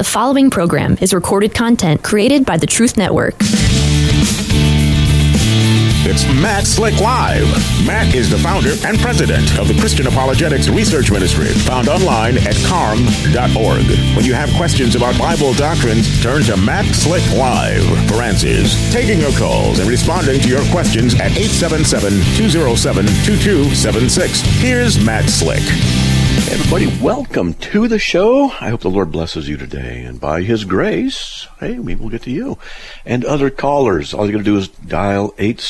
The following program is recorded content created by the Truth Network. It's Matt Slick Live. Matt is the founder and president of the Christian Apologetics Research Ministry, found online at carm.org. When you have questions about Bible doctrines, turn to Matt Slick Live for answers, taking your calls and responding to your questions at 877-207-2276. Here's Matt Slick. Hey everybody, welcome to the show. I hope the Lord blesses you today, and by His grace, hey, maybe we'll get to you. And other callers, all you got to do is dial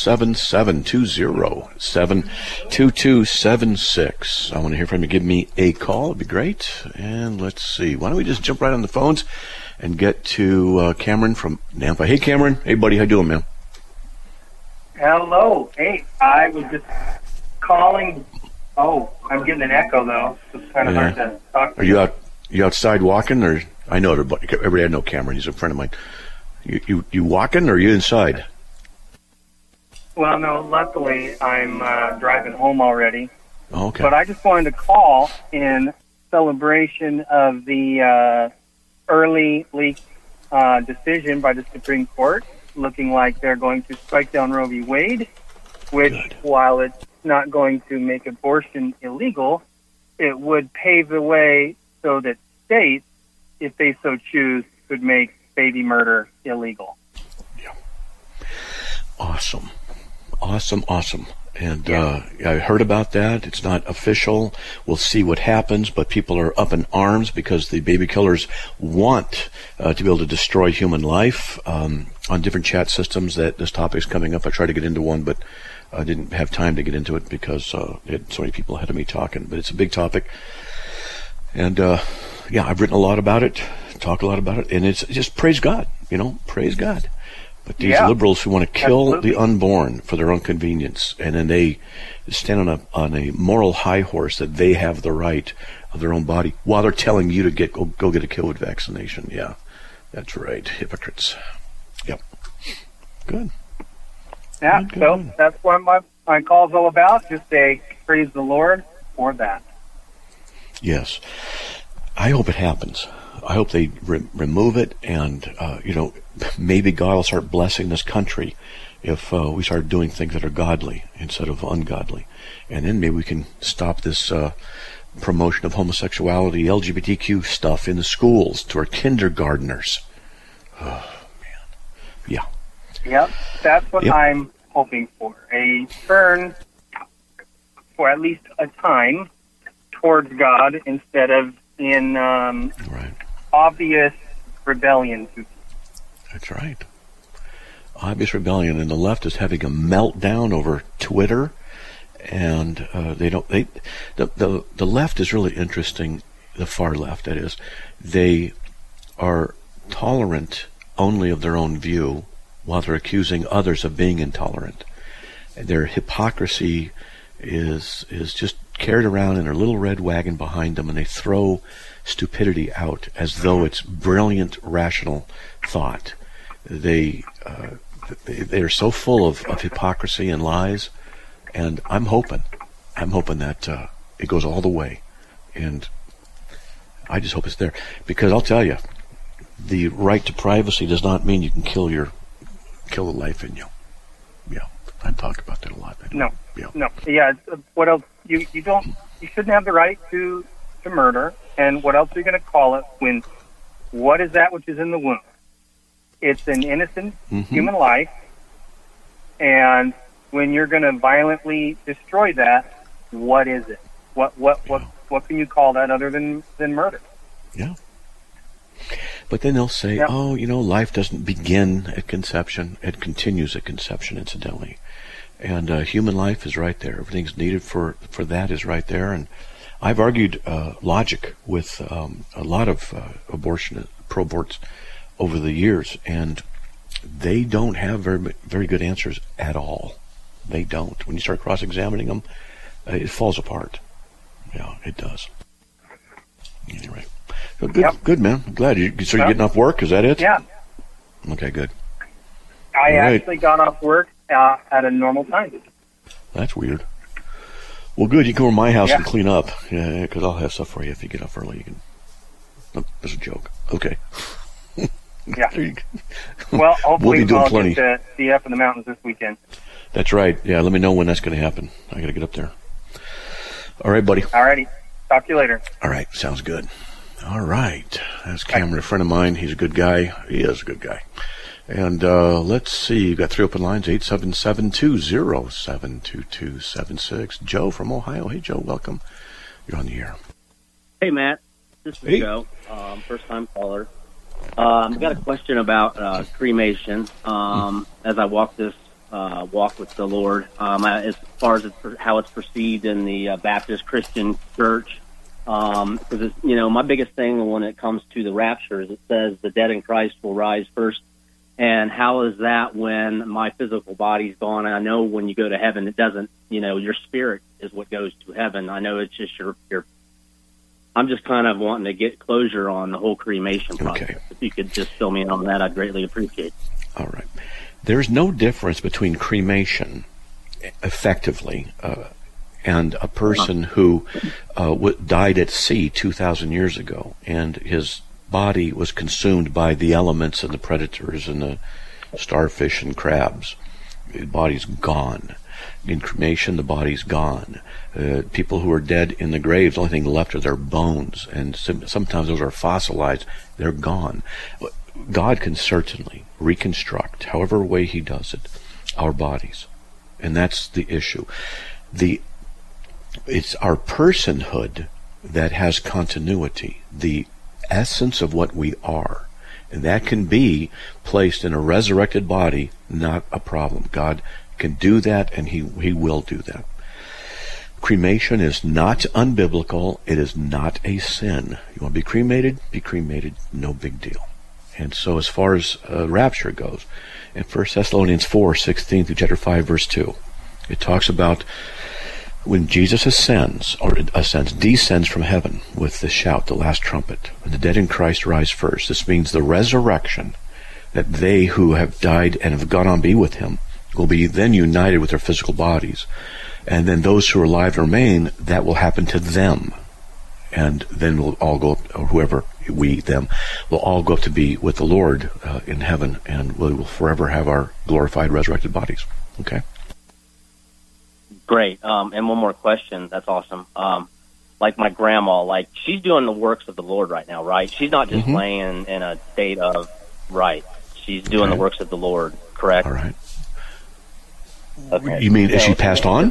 877-207-2276. I want to hear from you. Give me a call. It'd be great. And let's see. Why don't we just jump right on the phones and get to Cameron from Nampa. Hey, Cameron. Hey, buddy. How you doing, man? Hello. Hey, I was just calling. Oh, I'm getting an echo, though. It's kind of hard to talk to. Are you outside walking? Or I know everybody I know Cameron. He's a friend of mine. You walking or are you inside? Well, no, luckily I'm driving home already. Oh, okay. But I just wanted to call in celebration of the early leak decision by the Supreme Court, looking like they're going to strike down Roe v. Wade, which, while it's not going to make abortion illegal, it would pave the way so that states, if they so choose, could make baby murder illegal. Yeah. Awesome. And I heard about that. It's not official. We'll see what happens, but people are up in arms because the baby killers want to be able to destroy human life on different chat systems. That this topic's coming up. I tried to get into one, but I didn't have time to get into it because had so many people ahead of me talking. But it's a big topic. And, I've written a lot about it, talk a lot about it, and it's just praise God, praise God. But these liberals who want to kill the unborn for their own convenience, and then they stand on a moral high horse that they have the right of their own body while they're telling you to go get a COVID vaccination. Yeah, that's right. Hypocrites. Yep. Good. Yeah, good. So that's what my call's all about. Just say praise the Lord for that. Yes. I hope it happens. I hope they remove it, and maybe God will start blessing this country if we start doing things that are godly instead of ungodly, and then maybe we can stop this promotion of homosexuality, LGBTQ stuff in the schools to our kindergartners. Oh man, yeah. Yep, that's what I'm hoping for. A turn for at least a time towards God instead of in obvious rebellion. That's right. Obvious rebellion, and the left is having a meltdown over Twitter, and the left is really interesting. The far left, that is, they are tolerant only of their own view, while they're accusing others of being intolerant. Their hypocrisy is just carried around in their little red wagon behind them, and they throw stupidity out as though it's brilliant, rational thought. They are so full of hypocrisy and lies, and I'm hoping that it goes all the way, and I just hope it's there, because I'll tell you, the right to privacy does not mean you can kill the life in you. Yeah, I talk about that a lot. No. Yeah. What else? You shouldn't have the right to murder. And what else are you going to call it when? What is that which is in the womb? It's an innocent human life, and when you're going to violently destroy that, what is it? What can you call that other than murder? Yeah. But then they'll say, life doesn't begin at conception; it continues at conception, incidentally. And human life is right there. Everything's needed for that is right there. And I've argued logic with a lot of pro-aborts over the years, and they don't have very good answers at all. They don't. When you start cross-examining them, it falls apart. Yeah, it does. Anyway, so good, man. I'm glad you're getting off work. Is that it? Yeah. Okay, good. I actually got off work at a normal time. That's weird. Well, good. You can go to my house and clean up. Yeah, because I'll have stuff for you if you get up early. You can That's a joke. Okay. Yeah. Well, hopefully we'll be doing I'll plenty. get to see up in the mountains this weekend. That's right. Yeah, let me know when that's going to happen. I got to get up there. All right, buddy. All righty. Talk to you later. All right, sounds good. All right. That's Cameron, a friend of mine. He's a good guy. He is a good guy. And let's see. You've got 3 open lines, 877-207-2276. Joe from Ohio. Hey, Joe, welcome. You're on the air. Hey, Matt. This is Joe, first-time caller. I've got a question about cremation. As I walk this walk with the Lord, as far as how it's perceived in the Baptist Christian Church, because my biggest thing when it comes to the rapture is it says the dead in Christ will rise first. And how is that when my physical body's gone? And I know when you go to heaven, it doesn't. Your spirit is what goes to heaven. I know it's just your. I'm just kind of wanting to get closure on the whole cremation process. Okay. If you could just fill me in on that, I'd greatly appreciate it. All right. There's no difference between cremation, effectively, and a person who died at sea 2,000 years ago, and his body was consumed by the elements and the predators and the starfish and crabs. The body's gone. In cremation, the body's gone. People who are dead in the graves, the only thing left are their bones, and sometimes those are fossilized. They're gone. God can certainly reconstruct, however way he does it, our bodies. And that's the issue. It's our personhood that has continuity, the essence of what we are. And that can be placed in a resurrected body, not a problem. God can do that, and he will do that. Cremation is not unbiblical. It is not a sin. You want to be cremated? Be cremated. No big deal. And so as far as rapture goes, in 1 Thessalonians 4:16 through chapter 5, verse 2, it talks about when Jesus descends from heaven with the shout, the last trumpet, and the dead in Christ rise first. This means the resurrection, that they who have died and have gone on to be with him will be then united with their physical bodies. And then those who are alive and remain, that will happen to them. And then we'll all go, or whoever, them, will all go up to be with the Lord in heaven, and we will forever have our glorified, resurrected bodies. Okay? Great. And one more question. That's awesome. Like my grandma, she's doing the works of the Lord right now, right? She's not just laying in a state of, right. She's doing the works of the Lord, correct? All right. Okay. You mean, is she passed on?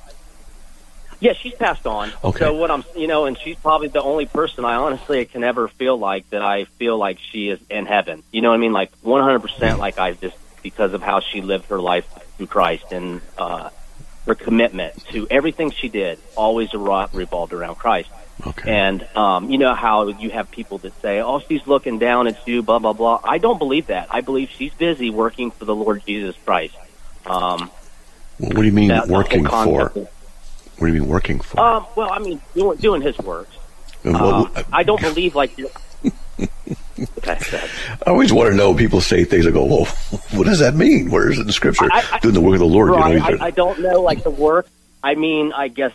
Yeah, she's passed on. Okay. So what and she's probably the only person I honestly can ever feel like that I feel like she is in heaven. You know what I mean? 100% because of how she lived her life through Christ and her commitment to everything she did always revolved around Christ. Okay. And you know how you have people that say, oh, she's looking down at you, blah, blah, blah. I don't believe that. I believe she's busy working for the Lord Jesus Christ. What do you mean working for? What do you mean working for? Well, I mean doing his works. I don't believe you're... Okay, I always want to know, people say things, I go, well, what does that mean? Where is it in Scripture? Doing the work of the Lord. Right, I don't know, the work. I mean, I guess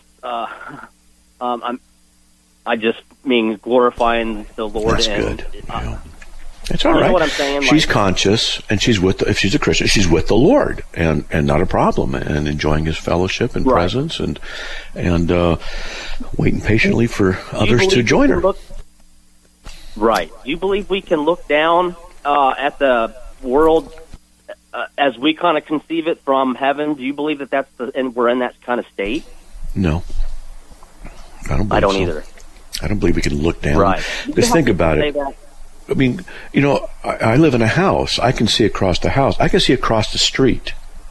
I just mean glorifying the Lord. That's and, good. It's all right. You know what I'm saying? She's conscious, and she's if she's a Christian, she's with the Lord, and not a problem, and enjoying his fellowship and presence, and waiting patiently for others to join her. Right. You believe we can look down at the world as we kind of conceive it from heaven? Do you believe that and we're in that kind of state? No. I don't either. I don't believe we can look down. Right. Just think about it. I mean, I live in a house. I can see across the house. I can see across the street.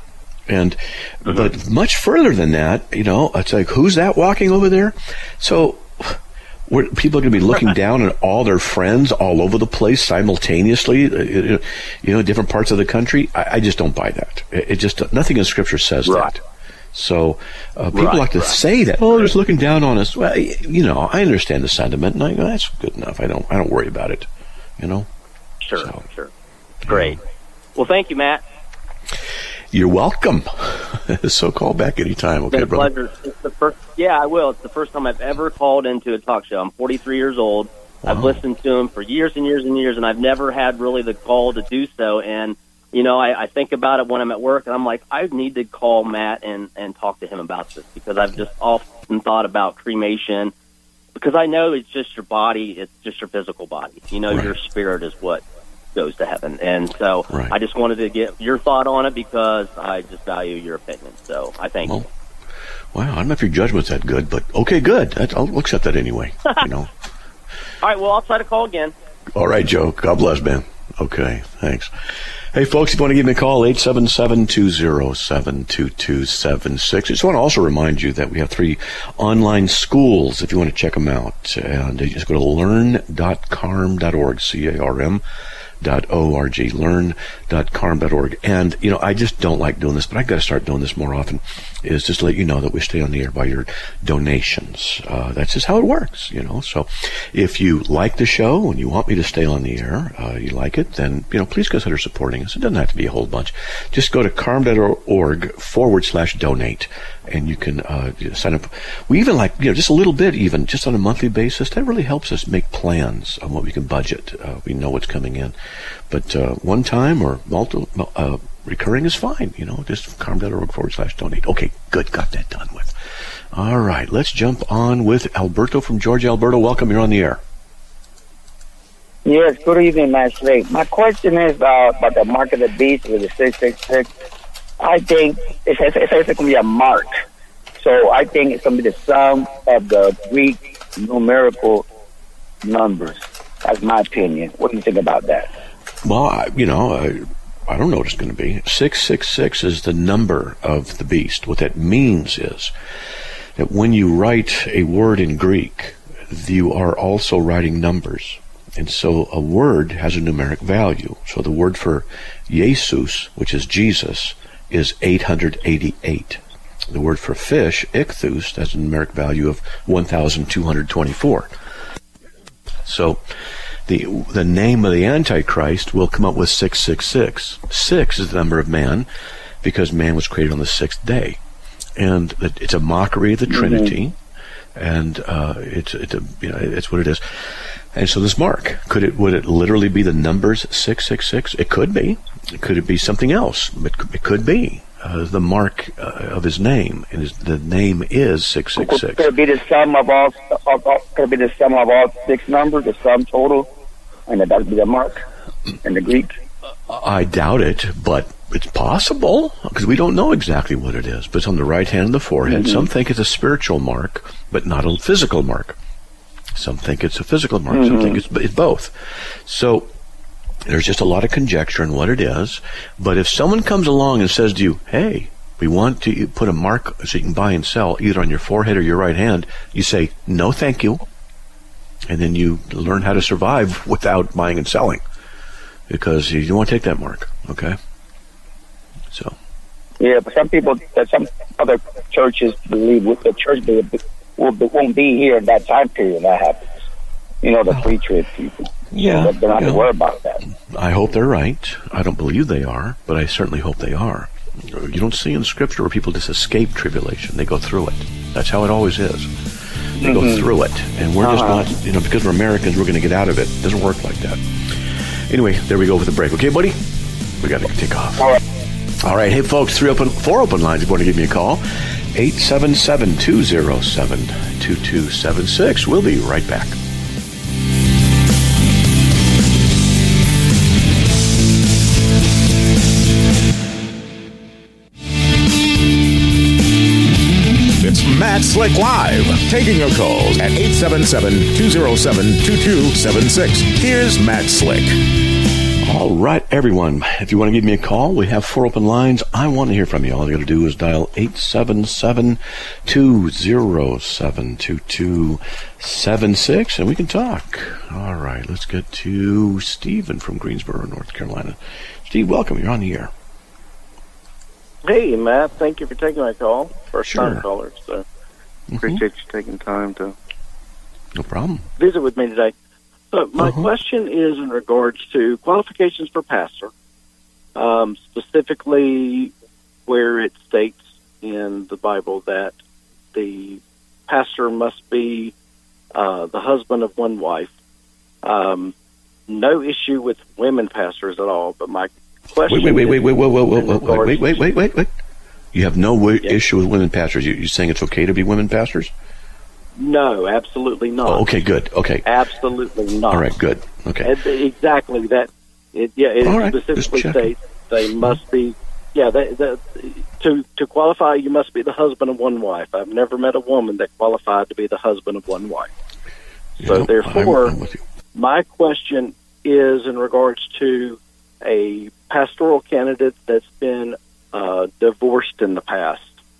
But much further than that, it's like, who's that walking over there? So people are going to be looking down at all their friends all over the place simultaneously, different parts of the country. I just don't buy that. It just, nothing in Scripture says that. So people like to say that, oh, they're just looking down on us. Well, I understand the sentiment, and I go, that's good enough. I don't worry about it. Sure. Great. Well, thank you, Matt. You're welcome. So call back anytime, okay, it's been brother? A pleasure. I will. It's the first time I've ever called into a talk show. I'm 43 years old. I've listened to him for years and years and years, and I've never had really the gall to do so. And, I think about it when I'm at work, and I'm like, I need to call Matt and talk to him about this, because I've just often thought about cremation, because I know it's just your body, it's just your physical body. Your spirit is what goes to heaven. And so I just wanted to get your thought on it, because I just value your opinion. So I thank you. Wow, I don't know if your judgment's that good, but okay, good. I'll accept that anyway. All right, well, I'll try to call again. All right, Joe. God bless, man. Okay, thanks. Hey, folks, if you want to give me a call, 877-207-2276. I just want to also remind you that we have 3 online schools if you want to check them out. And you just go to learn.carm.org, CARM.org, learn.carm.org. And, I just don't like doing this, but I've got to start doing this more often, is just to let you know that we stay on the air by your donations. That's just how it works, So if you like the show and you want me to stay on the air, you like it, then, please consider supporting us. It doesn't have to be a whole bunch. Just go to carm.org/donate, and you can sign up. We even like, just a little bit, even just on a monthly basis. That really helps us make plans on what we can budget. We know what's coming in. But one time or multiple recurring is fine, just carm.org/donate. Okay, good. Got that done with. All right, let's jump on with Alberto from Georgia. Alberto, welcome. You're on the air. Yes, good evening, Matt Slick. My question is about the mark of the beast with the 666. I think it's going to be a mark. So I think it's going to be the sum of the Greek numerical numbers. That's my opinion. What do you think about that? Well, I don't know what it's going to be. 666 is the number of the beast. What that means is that when you write a word in Greek, you are also writing numbers. And so a word has a numeric value. So the word for Jesus, which is Jesus, is 888. The word for fish, ichthus, has a numeric value of 1,224. So the name of the Antichrist will come up with 666. 6 is the number of man, because man was created on the 6th day. And it's a mockery of the Trinity, and it's what it is. And so this mark, would it literally be the numbers 666? It could be. Could it be something else? It could be the mark of his name, and the name is 666. Could it be the sum of all? Could it be the sum of all 6 numbers, the sum total, and that would be the mark in the Greek? I doubt it, but it's possible, because we don't know exactly what it is. But it's on the right hand of the forehead. Some think it's a spiritual mark, but not a physical mark. Some think it's a physical mark. Some think it's both. So there's just a lot of conjecture on what it is. But if someone comes along and says to you, hey, we want to put a mark so you can buy and sell either on your forehead or your right hand, you say, no, thank you. And then you learn how to survive without buying and selling, because you don't want to take that mark. Okay? So. Yeah, but some other churches believe the church won't be here in that time period that happens. The pre-trib people. Yeah. So they're not to worry about that. I hope they're right. I don't believe they are, but I certainly hope they are. You don't see in Scripture where people just escape tribulation. They go through it. That's how it always is. They go through it. And we're just not, because we're Americans, we're going to get out of it. It doesn't work like that. Anyway, there we go with the break. Okay, buddy? We got to take off. All right. Hey, folks, 4 open lines if you want to give me a call. 877-207-2276. We'll be right back. It's Matt Slick Live, taking your calls at 877-207-2276. Here's Matt Slick. All right, everyone. If you want to give me a call, we have 4 open lines. I want to hear from you. All you got to do is dial 877-207-2276, and we can talk. All right, let's get to Stephen from Greensboro, North Carolina. Steve, welcome. You're on the air. Hey, Matt. Thank you for taking my call. First-time caller, so appreciate you taking time to no problem. Visit with me today. So my question is in regards to qualifications for pastor, specifically where it states in the Bible that the pastor must be the husband of one wife, No issue with women pastors at all, but my question Wait. You have no issue with women pastors. You're saying it's okay to be women pastors? No, absolutely not. Oh, okay, good. Okay. Absolutely not. All right, good. Okay. Exactly that. It specifically states they must be, to qualify, you must be the husband of one wife. I've never met a woman that qualified to be the husband of one wife. So therefore, I'm with you. My question is in regards to a pastoral candidate that's been divorced in the past.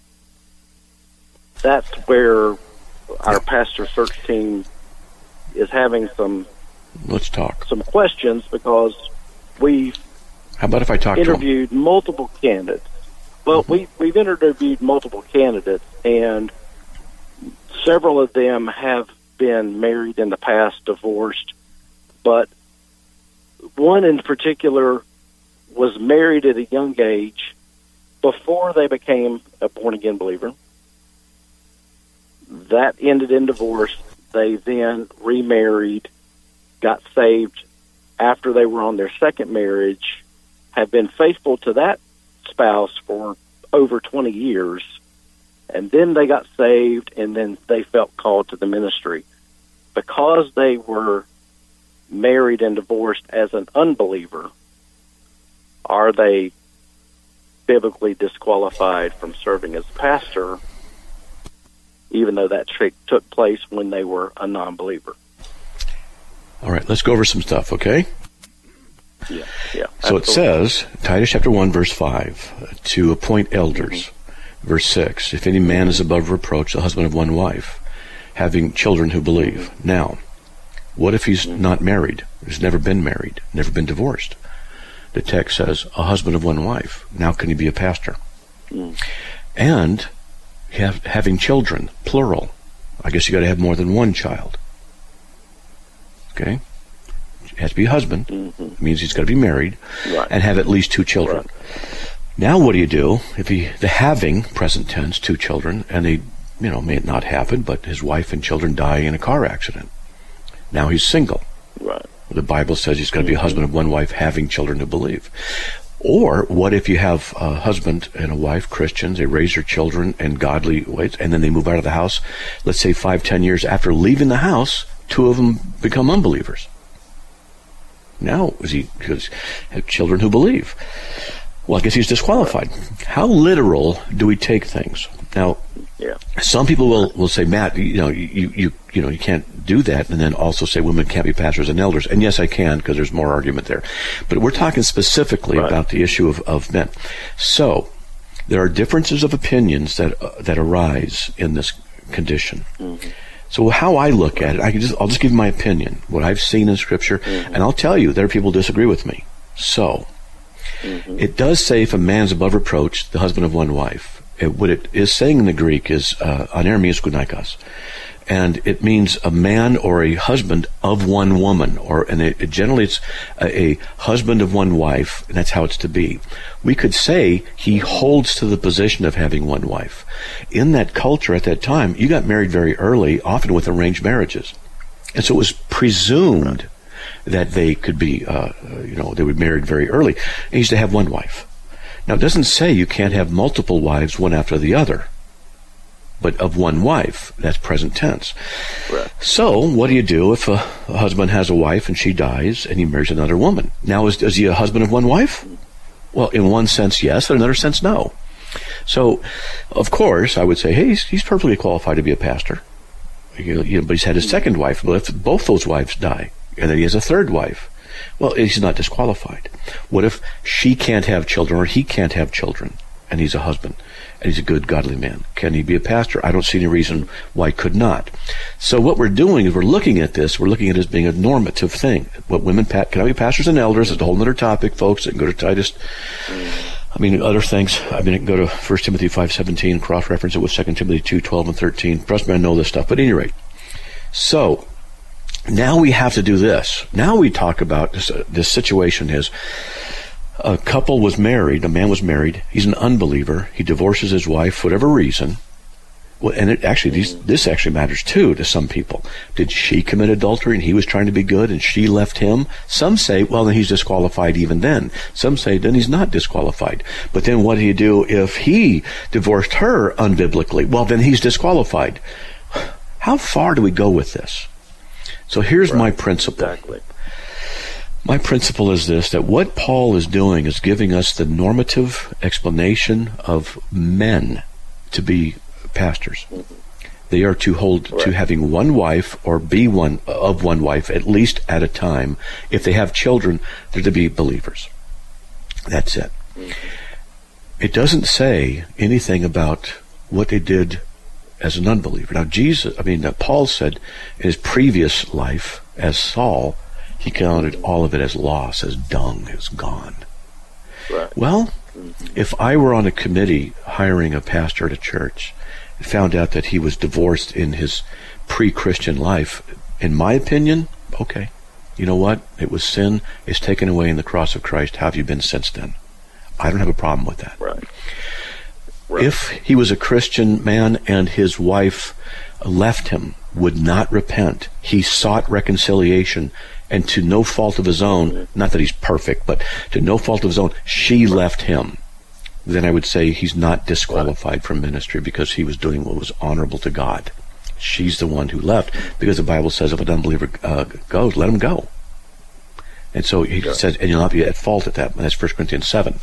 That's where our pastor search team is having some questions, because we've How about if I talk interviewed multiple candidates. Well, we've interviewed multiple candidates, and several of them have been married in the past, divorced, but one in particular was married at a young age before they became a born-again believer. That ended in divorce. They then remarried, got saved after they were on their second marriage, have been faithful to that spouse for over 20 years, and then they got saved, and then they felt called to the ministry. Because they were married and divorced as an unbeliever, are they biblically disqualified from serving as pastor, even though that took place when they were a non-believer? All right, let's go over some stuff, okay? Yeah. So it says, Titus chapter 1, verse 5, to appoint elders. Verse 6, if any man is above reproach, the husband of one wife, having children who believe. Now, what if he's not married? He's never been married, never been divorced. The text says, a husband of one wife. Now can he be a pastor? And having children, plural. I guess you got to have more than one child. Okay? It has to be a husband. It means he's got to be married, and have at least 2 children. Right. Now what do you do if the having, present tense, 2 children, and they, may not happen, but his wife and children die in a car accident? Now he's single. Right. The Bible says he's got to be a husband of one wife, having children to believe. Or what if you have a husband and a wife, Christians, they raise their children in godly ways, and then they move out of the house, let's say 5-10 years after leaving the house, 2 of them become unbelievers. Now, because have children who believe. Well, I guess he's disqualified. How literal do we take things? Now, some people will say, Matt, you can't do that, and then also say women can't be pastors and elders. And yes, I can, because there's more argument there. But we're talking specifically about the issue of men. So there are differences of opinions that arise in this condition. So how I look at it, I'll just give you my opinion, what I've seen in Scripture, and I'll tell you there are people who disagree with me. So it does say if a man's above reproach, the husband of one wife. What it is saying in the Greek is anermias gunaikos, and it means a man or a husband of one woman, generally it's a husband of one wife, and that's how it's to be. We could say he holds to the position of having one wife. In that culture at that time, you got married very early, often with arranged marriages, and so it was presumed that they could be, they were married very early. And he used to have one wife. Now, it doesn't say you can't have multiple wives, one after the other, but of one wife. That's present tense. Right. So, what do you do if a husband has a wife and she dies and he marries another woman? Now, is he a husband of one wife? Well, in one sense, yes. In another sense, no. So, of course, I would say, hey, he's perfectly qualified to be a pastor. But he's had his second wife. But if both those wives die, and then he has a third wife, well, he's not disqualified. What if she can't have children or he can't have children, and he's a husband, and he's a good, godly man? Can he be a pastor? I don't see any reason why he could not. So what we're doing is we're looking at this. We're looking at it as being a normative thing. What women can I be pastors and elders? It's a whole other topic, folks. You can go to Titus. Other things. I can go to 1 Timothy 5:17, cross-reference it with 2 Timothy 2:12 and 13. Trust me, I know this stuff. But at any rate, so now we have to do this. Now we talk about this situation is a couple was married, a man was married, he's an unbeliever, he divorces his wife for whatever reason. Well, and this actually matters too to some people. Did she commit adultery and he was trying to be good and she left him? Some say, well, then he's disqualified even then. Some say, then he's not disqualified. But then what do you do if he divorced her unbiblically? Well, then he's disqualified. How far do we go with this? So here's my principle. Exactly. My principle is this, that what Paul is doing is giving us the normative explanation of men to be pastors. They are to hold to having one wife or be one of one wife at least at a time. If they have children, they're to be believers. That's it. It doesn't say anything about what they did as an unbeliever. Now Paul said in his previous life as Saul, he counted all of it as loss, as dung, as gone. Right. Well, if I were on a committee hiring a pastor at a church and found out that he was divorced in his pre-Christian life, in my opinion, okay, you know what? It was sin. It's taken away in the cross of Christ. How have you been since then? I don't have a problem with that. Right. If he was a Christian man and his wife left him, would not repent, he sought reconciliation, and to no fault of his own, not that he's perfect, but to no fault of his own, she left him, then I would say he's not disqualified from ministry because he was doing what was honorable to God. She's the one who left, because the Bible says if an unbeliever goes, let him go. And so he says, and you'll not be at fault at that. And that's 1 Corinthians 7.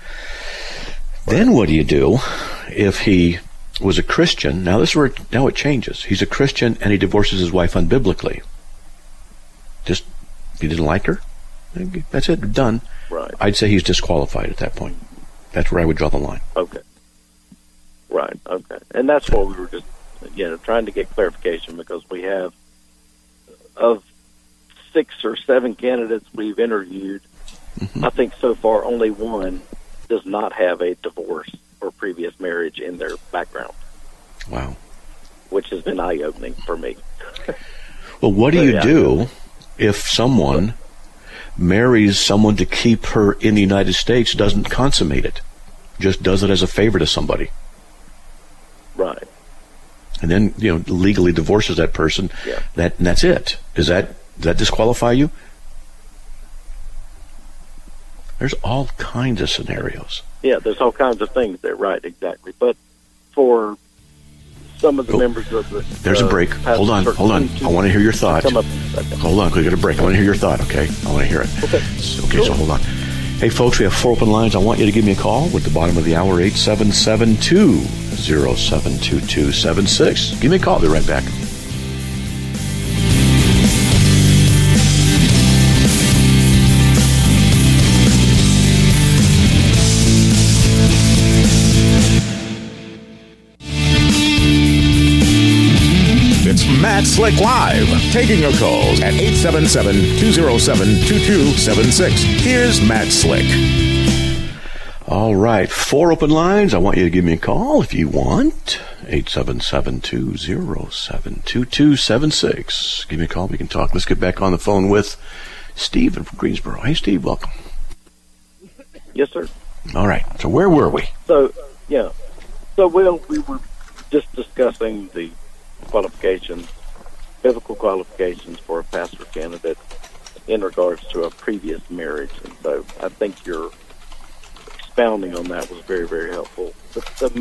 Then what do you do if he was a Christian? Now it changes. He's a Christian and he divorces his wife unbiblically. Just, he didn't like her? That's it, done. Right. I'd say he's disqualified at that point. That's where I would draw the line. Okay. Right, okay. And that's what we were just, trying to get clarification, because we have, of 6 or 7 candidates we've interviewed, I think so far only one does not have a divorce or previous marriage in their background. Wow. Which has been eye-opening for me. Well, what do you do if someone marries someone to keep her in the United States, doesn't consummate it, just does it as a favor to somebody? Right. And then, legally divorces that person. Yeah. And that's it. Does that disqualify you? There's all kinds of scenarios. Yeah, there's all kinds of things there. Right, exactly. But for some of the members of the... There's a break. Hold on. I want to hear your thought. Hold on, we got a break. I want to hear your thought, okay? I want to hear it. Okay, so hold on. Hey, folks, we have 4 open lines. I want you to give me a call with the bottom of the hour, 877-207-2276. Give me a call. I'll be right back. Matt Slick Live, taking your calls at 877-207-2276. Here's Matt Slick. All right, 4 open lines. I want you to give me a call if you want. 877-207-2276. Give me a call. We can talk. Let's get back on the phone with Stephen from Greensboro. Hey, Steve, welcome. Yes, sir. All right, so where were we? So we were just discussing the biblical qualifications for a pastor candidate in regards to a previous marriage. And so I think your expounding on that was very, very helpful. The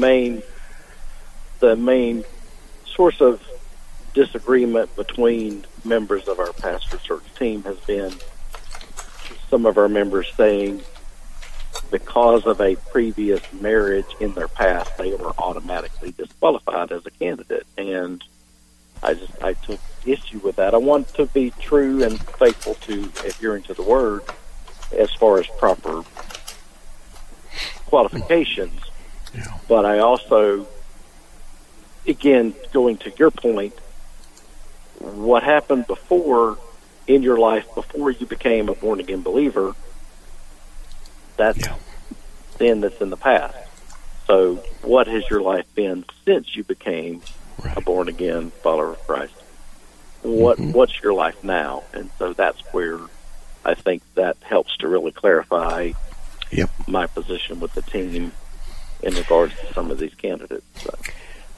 main source of disagreement between members of our pastor search team has been some of our members saying because of a previous marriage in their past, they were automatically disqualified as a candidate. And I took issue with that. I want to be true and faithful to adhering to the word as far as proper qualifications. Yeah. But I also, again, going to your point, what happened before in your life, before you became a born-again believer, that's sin that's in the past. So what has your life been since you became a born-again follower of Christ? What's your life now? And so that's where I think that helps to really clarify my position with the team in regards to some of these candidates. So.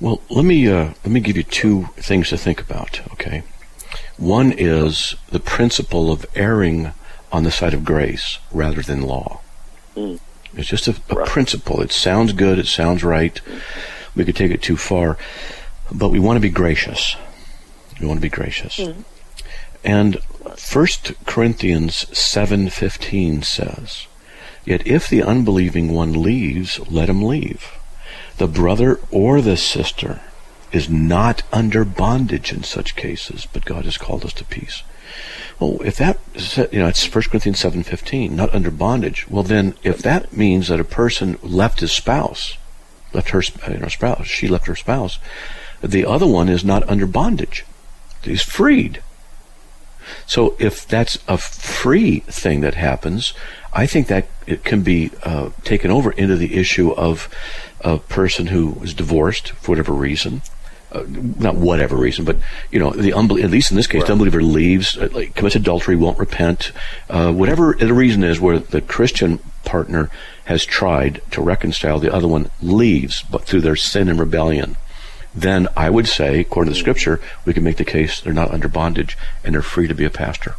Well, let me give you two things to think about, okay? One is the principle of erring on the side of grace rather than law. It's just a principle. It sounds good. It sounds right. We could take it too far. But we want to be gracious. We want to be gracious. And 1 Corinthians 7:15 says, "Yet if the unbelieving one leaves, let him leave. The brother or the sister is not under bondage in such cases, but God has called us to peace." Well, if that, it's 1 Corinthians 7:15, not under bondage. Well, then, if that means that a person left his spouse, she left her spouse, the other one is not under bondage. He's freed. So if that's a free thing that happens, I think that it can be taken over into the issue of a person who is divorced for whatever reason. Not whatever reason, but at least in this case, the unbeliever leaves, commits adultery, won't repent, whatever the reason is, where the Christian partner has tried to reconcile, the other one leaves, but through their sin and rebellion. Then I would say, according to the Scripture, we can make the case they're not under bondage and they're free to be a pastor.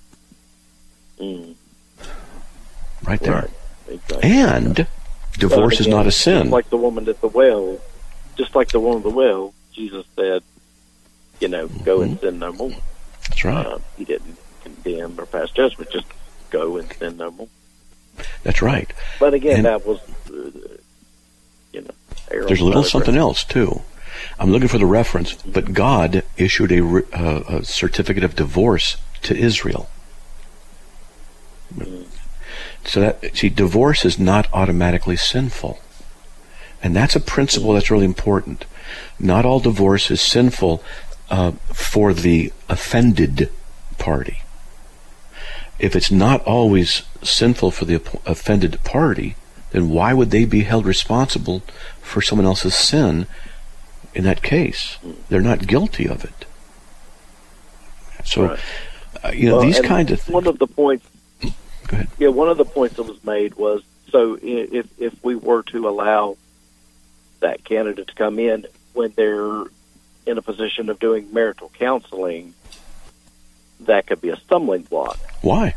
Right there. Right. Exactly. And divorce is not a sin. Just like the woman at the well, Jesus said, go and sin no more. That's right. He didn't condemn or pass judgment, just go and sin no more. That's right. But again, that was, there's a little something else, too. I'm looking for the reference, but God issued a certificate of divorce to Israel. So divorce is not automatically sinful. And that's a principle that's really important. Not all divorce is sinful for the offended party. If it's not always sinful for the offended party, then why would they be held responsible for someone else's sin in that case? They're not guilty of it. So, these kind of things. One of the points. Go ahead. Yeah, one of the points that was made was, so if we were to allow that candidate to come in when they're in a position of doing marital counseling, that could be a stumbling block. Why?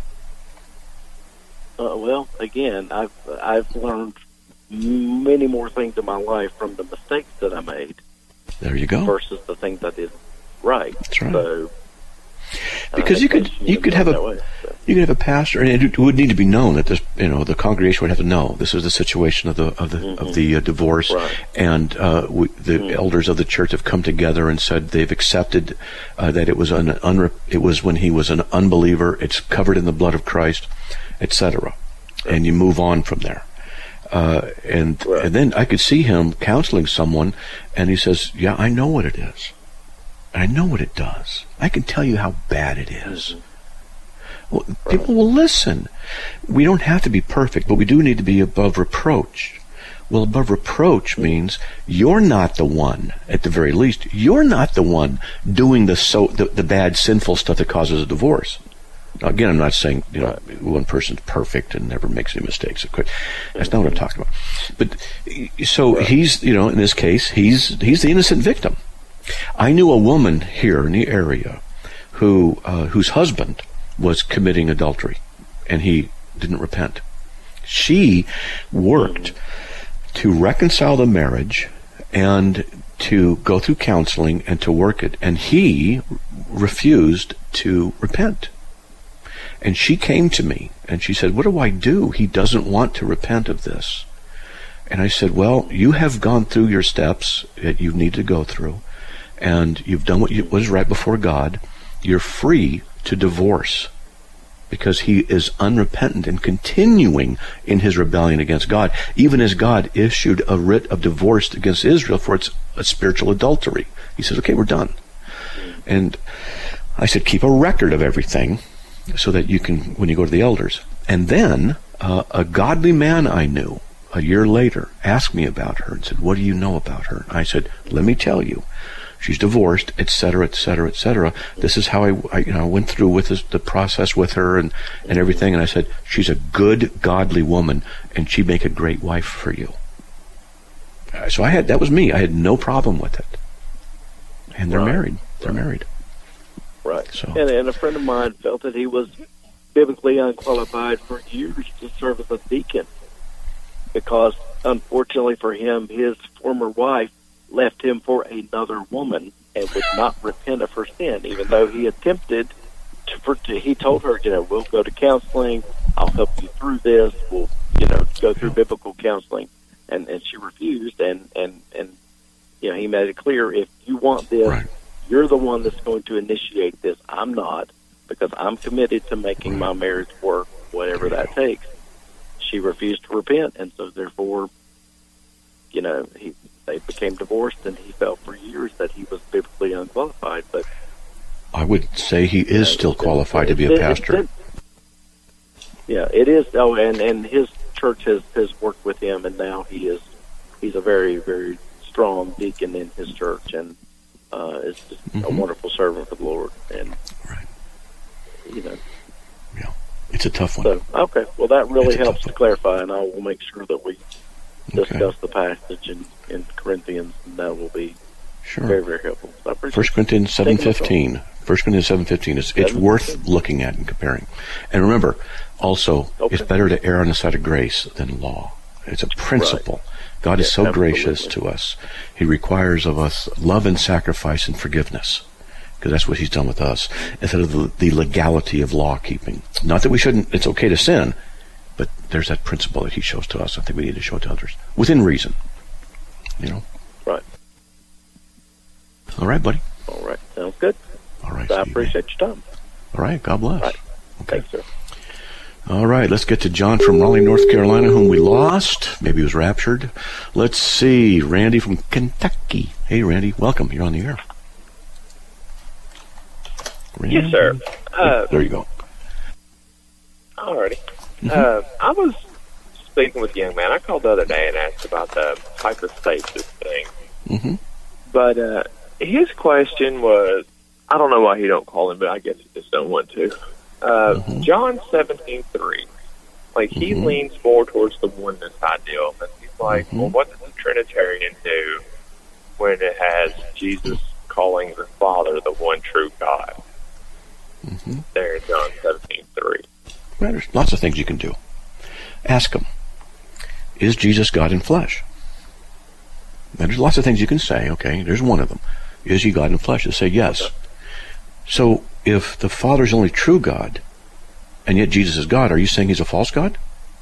Well, again, I've learned many more things in my life from the mistakes that I made. There you go. Versus the things I did right. That's right. So, because you could have a pastor, and it would need to be known that this, the congregation would have to know this is the situation of the divorce, right. And the elders of the church have come together and said they've accepted that it was it was when he was an unbeliever. It's covered in the blood of Christ, etc. And you move on from there. And then I could see him counseling someone, and he says, "Yeah, I know what it is. I know what it does. I can tell you how bad it is." Well, people will listen. We don't have to be perfect, but we do need to be above reproach. Well, above reproach means you're not the one, at the very least, you're not the one doing the bad, sinful stuff that causes a divorce. Now, again, I'm not saying one person's perfect and never makes any mistakes. That's not what I'm talking about. But so he's, in this case, he's the innocent victim. I knew a woman here in the area whose husband was committing adultery, and he didn't repent. She worked to reconcile the marriage and to go through counseling and to work it, and he refused to repent. And she came to me, and she said, "What do I do? He doesn't want to repent of this." And I said, "Well, you have gone through your steps that you need to go through, and you've done what was right before God. You're free to divorce because he is unrepentant and continuing in his rebellion against God, even as God issued a writ of divorce against Israel for its spiritual adultery." He says, "Okay, we're done." And I said, "Keep a record of everything so that you can, when you go to the elders." And then a godly man I knew a year later asked me about her and said, "What do you know about her?" I said, "Let me tell you. She's divorced, etc., etc., etc. This is how I went through with the process with her and everything." And I said, "She's a good, godly woman, and she'd make a great wife for you." So that was me. I had no problem with it. And they're married. They're married. Right. So. And a friend of mine felt that he was biblically unqualified for years to serve as a deacon because, unfortunately for him, his former wife left him for another woman and would not repent of her sin, even though he attempted he told her, we'll go to counseling, I'll help you through this, we'll, go through biblical counseling. And she refused, and he made it clear, if you want this, you're the one that's going to initiate this. I'm not, because I'm committed to making my marriage work, whatever that takes. She refused to repent, and so therefore, they became divorced, and he felt for years that he was biblically unqualified. But I would say he is still qualified to be a pastor. Yeah, it is. Oh, and his church has worked with him, and now he's a very, very strong deacon in his church, and is just a wonderful servant for the Lord. And it's a tough one. So, okay, well, that really helps to clarify, and I will make sure that we discuss the passage in Corinthians, and that will be very, very helpful. 1 Corinthians 7:15. 1 Corinthians 7:15. It's worth looking at and comparing. And remember, also, it's better to err on the side of grace than law. It's a principle. God is so gracious to us. He requires of us love and sacrifice and forgiveness, because that's what he's done with us, instead of the legality of law keeping. Not that we shouldn't, it's okay to sin, but there's that principle that he shows to us. I think we need to show it to others, within reason. Right. All right, buddy. All right. Sounds good. All right. I appreciate your time. All right. God bless. Right. Okay. Thanks, sir. All right. Let's get to John from Raleigh, North Carolina, whom we lost. Maybe he was raptured. Let's see. Randy from Kentucky. Hey, Randy. Welcome. You're on the air. Randy? Yes, sir. There you go. Alrighty. I was speaking with a young man. I called the other day and asked about the hypostasis thing. But his question was, I don't know why he don't call him, but I guess he just don't want to. John 17:3. Like, he leans more towards the oneness ideal. And he's like, well, what does the Trinitarian do when it has Jesus calling the Father the one true God? There in John 17:3. Well, there's lots of things you can do. Ask him, is Jesus God in flesh? Now, there's lots of things you can say, okay? There's one of them. Is he God in flesh? Just say yes. So, if the Father is only true God, and yet Jesus is God, are you saying he's a false God?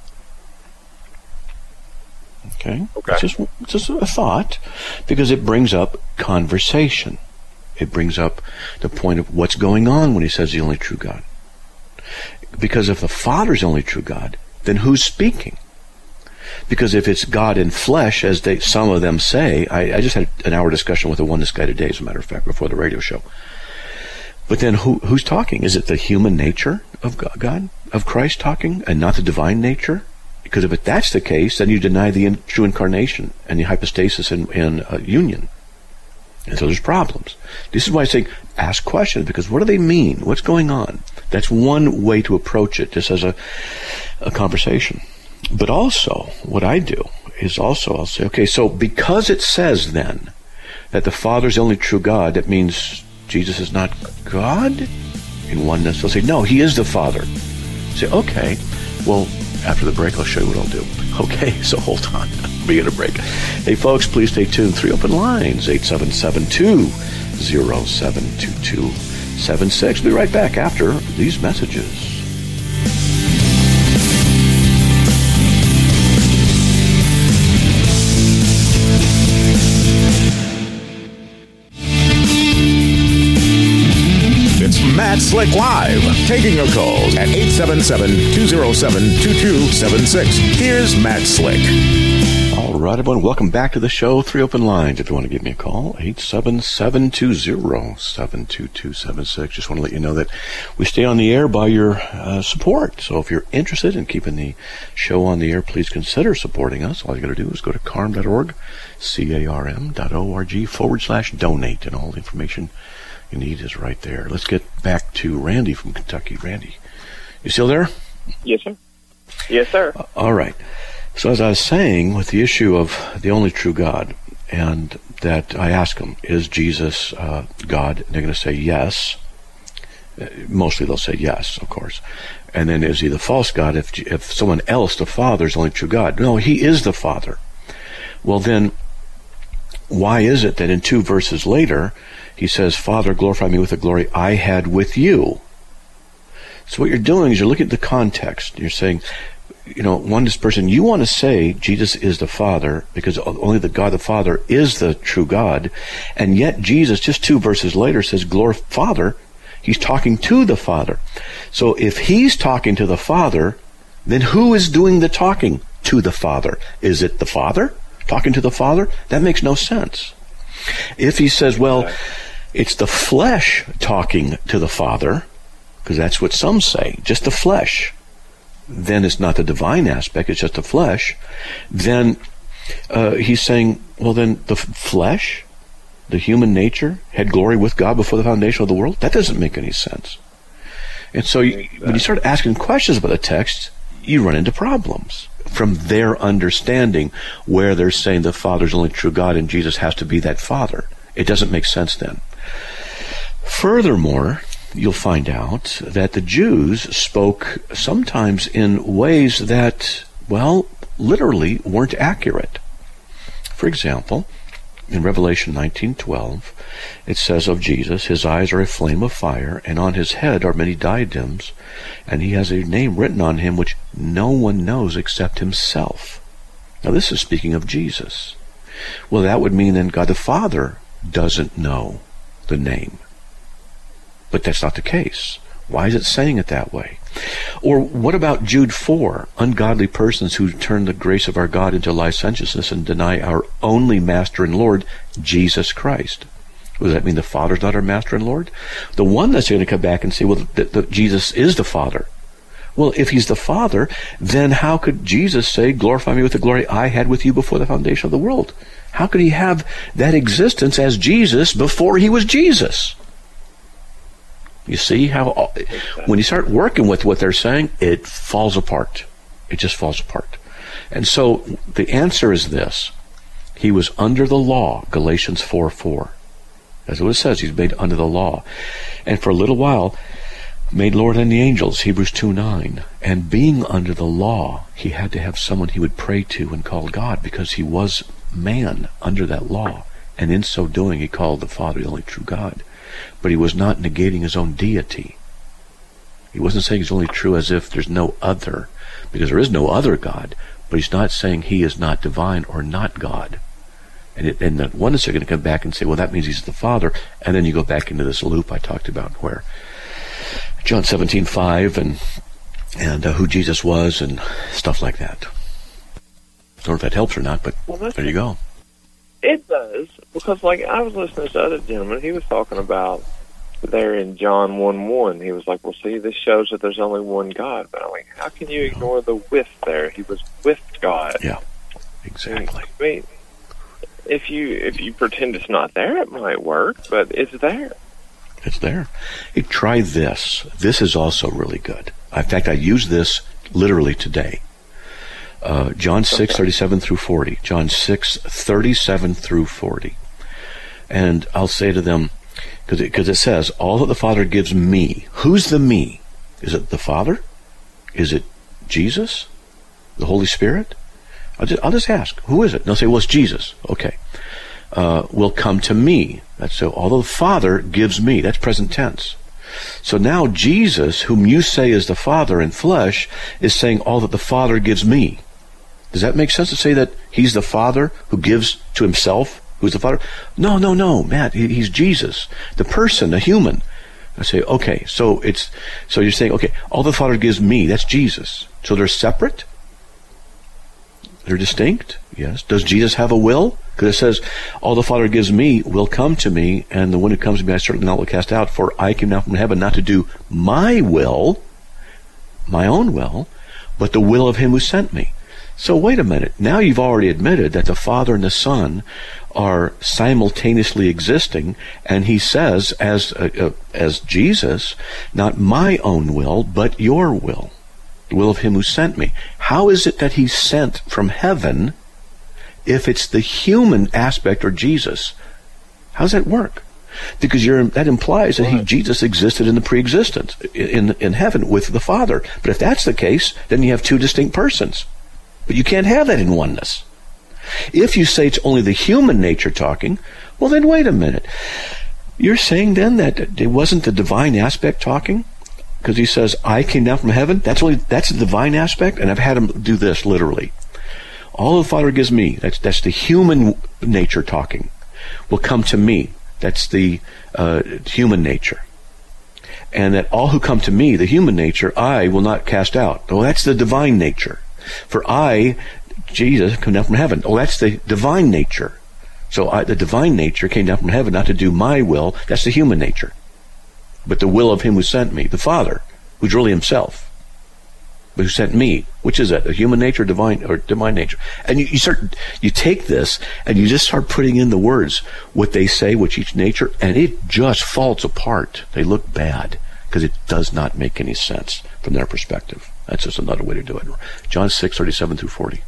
Okay. It's just a thought, because it brings up conversation. It brings up the point of what's going on when he says the only true God. Because if the Father's only true God, then who's speaking? Because if it's God in flesh, as some of them say, I just had an hour discussion with a oneness guy today, as a matter of fact, before the radio show. But then who's talking? Is it the human nature of God, of Christ talking, and not the divine nature? Because if that's the case, then you deny the true incarnation and the hypostasis and union. And so there's problems. This is why I say ask questions, because what do they mean? What's going on? That's one way to approach it, just as a conversation. But also, what I do is also, I'll say, okay, so because it says then that the Father's the only true God, that means Jesus is not God in oneness. They'll say, no, he is the Father. Say, okay, well, after the break, I'll show you what I'll do. Okay, so hold on. We get a break. Hey, folks, please stay tuned. 3 open lines, 877-207-2276. Be right back after these messages. Matt Slick Live, taking your calls at 877-207-2276. Here's Matt Slick. All right, everyone, welcome back to the show. 3 open lines if you want to give me a call, 877-207-2276. Just want to let you know that we stay on the air by your support. So if you're interested in keeping the show on the air, please consider supporting us. All you got to do is go to carm.org, carm.org/donate, and all the information you need is right there. Let's get back to Randy from Kentucky. Randy, you still there? Yes, sir. Yes, sir. All right. So as I was saying, with the issue of the only true God, and that I ask them, is Jesus God? And they're going to say yes. Mostly they'll say yes, of course. And then is he the false God if someone else, the Father, is the only true God? No, he is the Father. Well then, why is it that in 2 verses later, he says, Father, glorify me with the glory I had with you? So what you're doing is you're looking at the context. You're saying, oneness person, you want to say Jesus is the Father because only the God the Father is the true God, and yet Jesus, just 2 verses later, says, Father. He's talking to the Father. So if he's talking to the Father, then who is doing the talking to the Father? Is it the Father talking to the Father? That makes no sense. If he says, well, it's the flesh talking to the Father, because that's what some say, just the flesh, then it's not the divine aspect, it's just the flesh, then he's saying, well, then the flesh, the human nature, had glory with God before the foundation of the world? That doesn't make any sense. And so when you start asking questions about the text, you run into problems from their understanding where they're saying the Father's only true God and Jesus has to be that Father. It doesn't make sense then. Furthermore, you'll find out that the Jews spoke sometimes in ways that, well, literally weren't accurate. For example, in Revelation 19:12, it says of Jesus, his eyes are a flame of fire, and on his head are many diadems, and he has a name written on him which no one knows except himself. Now this is speaking of Jesus. Well, that would mean then God the Father doesn't know the name. But that's not the case. Why is it saying it that way? Or what about Jude 4? Ungodly persons who turn the grace of our God into licentiousness and deny our only Master and Lord, Jesus Christ. Does that mean the Father's not our Master and Lord? The one that's going to come back and say, well, Jesus is the Father. Well, if he's the Father, then how could Jesus say, glorify me with the glory I had with you before the foundation of the world? How could he have that existence as Jesus before he was Jesus? You see how when you start working with what they're saying, it falls apart. It just falls apart. And so the answer is this. He was under the law, Galatians 4:4. That's what it says. He's made under the law. And for a little while, made lower than the angels, Hebrews 2:9. And being under the law, he had to have someone he would pray to and call God, because he was man under that law. And in so doing, he called the Father the only true God. But he was not negating his own deity. He wasn't saying he's only true as if there's no other, because there is no other God. But he's not saying he is not divine or not God. And the oneness are going to come back and say, well, that means he's the Father. And then you go back into this loop I talked about, where John 17:5 and who Jesus was and stuff like that. I don't know if that helps or not, but there you go. It does, because I was listening to the other gentleman, he was talking about there in John 1:1, he was like, well, see, this shows that there's only one God. But I'm like, how can you ignore the with there? He was with God. Yeah, exactly. I mean, if you pretend it's not there, it might work, but it's there. It's there. Hey, try this. This is also really good. In fact, I use this literally today. John 6:37 through 40. John 6:37 through 40. And I'll say to them, because it says, all that the Father gives me. Who's the me? Is it the Father? Is it Jesus? The Holy Spirit? I'll just ask, who is it? And they'll say, well, it's Jesus. Okay. Will come to me. That's so. Although the Father gives me. That's present tense. So now Jesus, whom you say is the Father in flesh, is saying all that the Father gives me. Does that make sense to say that he's the Father who gives to himself, who's the Father? No, Matt, he's Jesus, the person, the human. I say, okay, so you're saying, okay, all the Father gives me, that's Jesus. So they're separate? They're distinct? Yes. Does Jesus have a will? Because it says, all the Father gives me will come to me, and the one who comes to me I certainly not will cast out, for I came down from heaven not to do my will, my own will, but the will of him who sent me. So wait a minute. Now you've already admitted that the Father and the Son are simultaneously existing, and he says, as Jesus, not my own will, but your will. the will of him who sent me. How is it that he's sent from heaven if it's the human aspect or Jesus? How does that work? Because that implies that Jesus existed in the pre-existence, in heaven with the Father. But if that's the case, then you have two distinct persons. But you can't have that in oneness. If you say it's only the human nature talking, well then wait a minute. You're saying then that it wasn't the divine aspect talking? Because he says, I came down from heaven? That's the divine aspect? And I've had him do this literally. All the Father gives me, that's the human nature talking, will come to me. That's the human nature. And that all who come to me, the human nature, I will not cast out. Well, that's the divine nature. For I, Jesus, come down from heaven. Oh, that's the divine nature. So the divine nature came down from heaven not to do my will. That's the human nature. But the will of him who sent me, the Father, who's really himself, but who sent me. Which is that? The human nature, divine nature. And you take this and you just start putting in the words, what they say, which each nature, and it just falls apart. They look bad because it does not make any sense from their perspective. That's just another way to do it. John 6:37-40.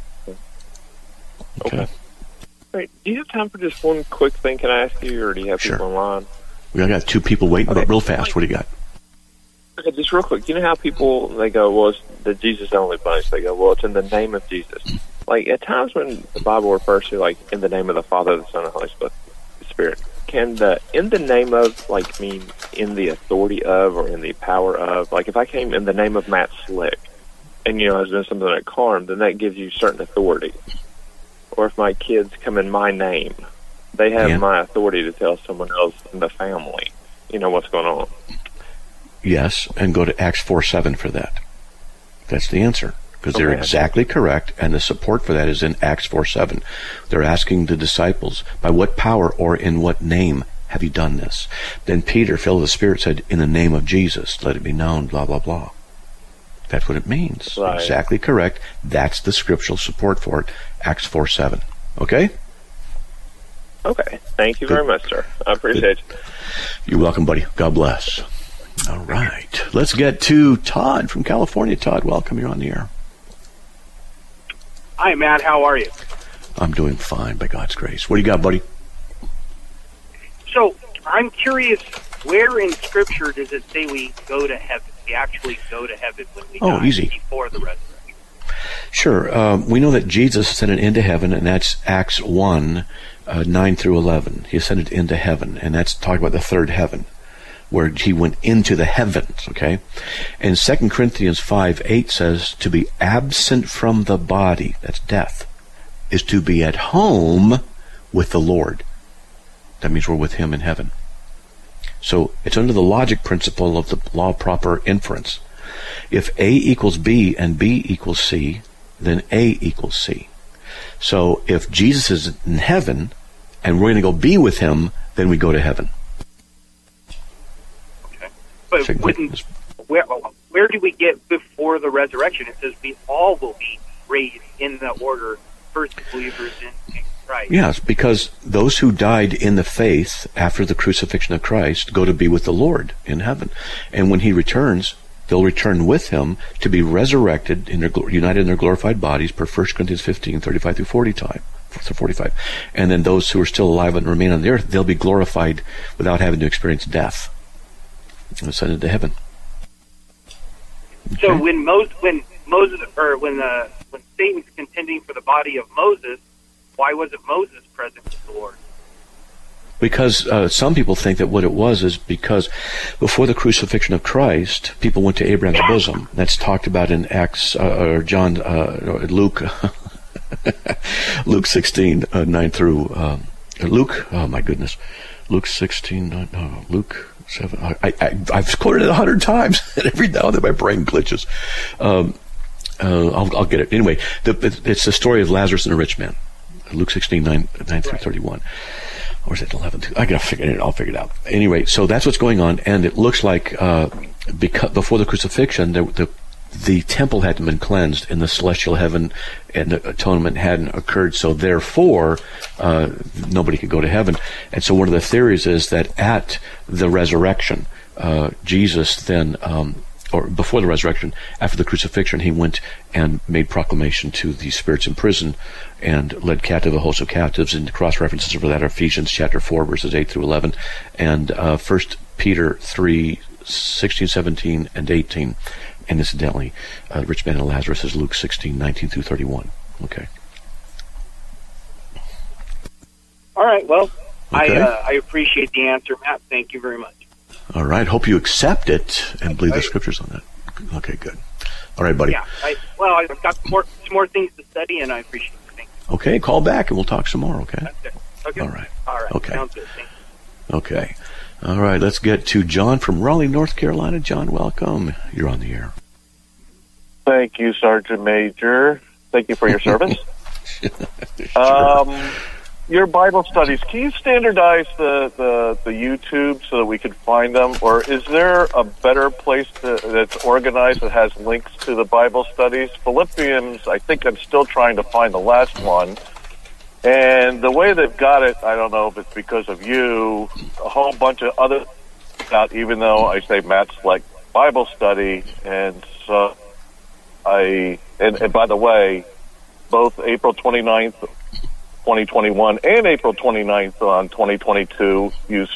Okay. Wait, do you have time for just one quick thing? Can I ask you, or do you have people online? We got two people waiting, but real fast. What do you got? Okay, just real quick. You know how people, they go, well, it's the Jesus only bunch. They go, well, it's in the name of Jesus. Like, at times when the Bible refers to, like, in the name of the Father, the Son, and the Holy Spirit, can the in the name of, like, mean in the authority of or in the power of? Like, if I came in the name of Matt Slick and, I was doing something at Carm, then that gives you certain authority. Or if my kids come in my name, they have my authority to tell someone else in the family, what's going on. Yes, and go to Acts 4:7 for that. That's the answer. Because they're exactly correct, and the support for that is in Acts 4:7. They're asking the disciples, by what power or in what name have you done this? Then Peter, filled with the Spirit, said, in the name of Jesus, let it be known, blah, blah, blah. That's what it means. Right. Exactly correct. That's the scriptural support for it. Acts 4:7. Okay? Okay. Thank you very much, sir. I appreciate it. You're welcome, buddy. God bless. All right. Let's get to Todd from California. Todd, welcome. You're on the air. Hi, Matt. How are you? I'm doing fine, by God's grace. What do you got, buddy? So, I'm curious, where in Scripture does it say we go to heaven? We actually go to heaven when we die easy. Before the resurrection. Sure. We know that Jesus ascended into heaven, and that's Acts 1, 9-11. He ascended into heaven, and that's talking about the third heaven, where he went into the heavens, okay? And 2 Corinthians 5:8 says, to be absent from the body, that's death, is to be at home with the Lord. That means we're with him in heaven. So it's under the logic principle of the law of proper inference. If A equals B and B equals C, then A equals C. So if Jesus is in heaven and we're going to go be with him, then we go to heaven. Okay. But where do we get before the resurrection? It says we all will be raised in the order, first believers in Christ. Yes, because those who died in the faith after the crucifixion of Christ go to be with the Lord in heaven. And when he returns, they'll return with him to be resurrected, united in their glorified bodies, per 1 Corinthians 15, 35-45. And then those who are still alive and remain on the earth, they'll be glorified without having to experience death and ascended to heaven. Okay. So when Satan's contending for the body of Moses, why wasn't Moses present with the Lord? Because some people think that what it was is because before the crucifixion of Christ, people went to Abraham's bosom. That's talked about in Acts Luke, Luke 16, 9 through Luke. Oh my goodness, Luke 16, Luke 7. I've quoted it 100 times, and every now and then my brain glitches. I'll get it anyway. It's the story of Lazarus and the rich man. Luke 16, 9 through 31. Or is it 11? I gotta figure it out. I'll figure it out. Anyway, so that's what's going on, and it looks like because before the crucifixion, the temple hadn't been cleansed in the celestial heaven, and the atonement hadn't occurred. So therefore, nobody could go to heaven. And so one of the theories is that at the resurrection, Jesus then or before the resurrection, after the crucifixion, he went and made proclamation to the spirits in prison and led captive a host of captives. And cross references for that are Ephesians chapter 4, verses 8 through 11, and 1 Peter 3, 16, 17, and 18. And incidentally, rich man and Lazarus is Luke 16, 19 through 31. Okay. All right. Well, okay. I appreciate the answer, Matt. Thank you very much. All right. Hope you accept it and believe the scriptures on that. Okay, good. All right, buddy. Yeah. I've got some more things to study, and I appreciate it. Thank you. Okay. Call back, and we'll talk some more. Okay. That's it. Okay. All right. Okay. Sounds good. Thank you. Okay. All right. Let's get to John from Raleigh, North Carolina. John, welcome. You're on the air. Thank you, Sergeant Major. Thank you for your service. Sure. Your Bible studies, can you standardize the YouTube so that we can find them? Or is there a better place that's organized that has links to the Bible studies? Philippians, I think I'm still trying to find the last one. And the way they've got it, I don't know if it's because of you, a whole bunch of other out, even though I say Matt's like Bible study. And so and by the way, both April 29th, 2021 and April 29th on 2022 used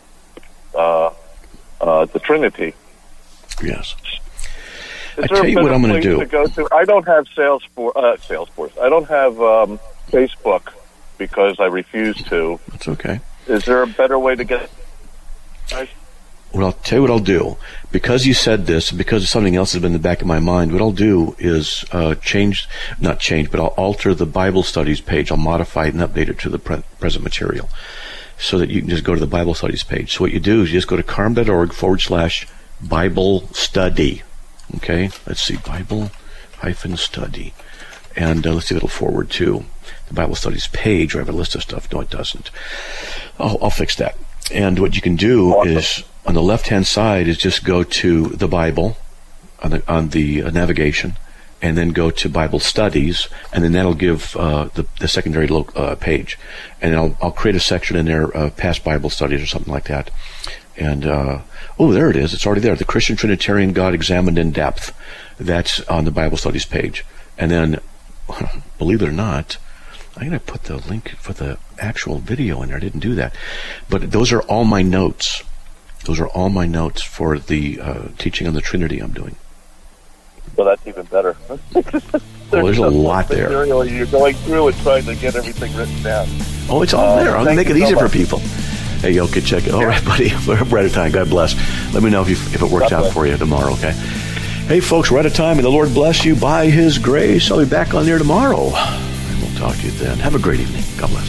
the Trinity. Yes. Is I there tell you a what I'm going place to do. Go to? I don't have Salesforce. I don't have Facebook because I refuse to. That's okay. Is there a better way to get? Well, I'll tell you what I'll do. Because you said this, because something else has been in the back of my mind, what I'll do is not change, but I'll alter the Bible studies page. I'll modify it and update it to the present material so that you can just go to the Bible studies page. So what you do is you just go to carm.org/Bible study. Okay? Let's see, Bible-study. And let's see if it'll forward to the Bible studies page where I have a list of stuff. No, it doesn't. I'll fix that. And what you can do is, on the left-hand side, is just go to the Bible on the navigation, and then go to Bible Studies, and then that'll give the secondary page. And I'll create a section in there, past Bible studies or something like that. And there it is. It's already there. The Christian Trinitarian God Examined in Depth. That's on the Bible Studies page. And then, believe it or not, I'm going to put the link for the actual video in there. I didn't do that. But those are all my notes. Those are all my notes for the teaching on the Trinity I'm doing. Well, that's even better. There's a lot there. You're going through and trying to get everything written down. Oh, it's all there. I'm going to make it easier for people. Hey, okay, check it. All right, buddy. We're out of time. God bless. Let me know if it works out for you tomorrow, okay? Hey, folks, we're out of time, and the Lord bless you by His grace. I'll be back on there tomorrow. We'll talk to you then. Have a great evening. God bless.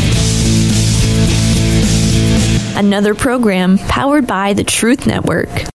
Another program powered by the Truth Network.